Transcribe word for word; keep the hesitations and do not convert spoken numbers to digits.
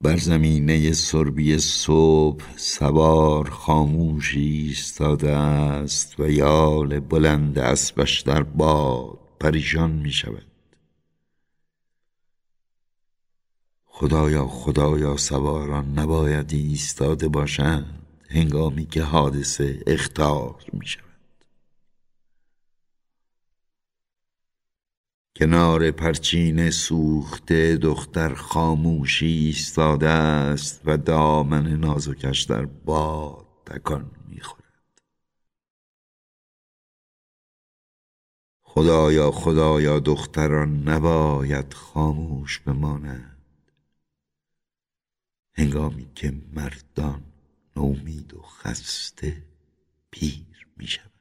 بر زمینه سربی صبح سوار خاموشی ایستاده است و یال بلند اسبش در باد پریشان می شود. خدایا خدایا سواران نباید ایستاده باشند هنگامی که حادثه اخطار می شود. کنار پرچین سوخته دختر خاموشی ایستاده است و دامن نازکش در باد تکان می خورد. خدایا خدایا دختران نباید خاموش بمانند هنگامی که مردان نومید و خسته پیر می شود.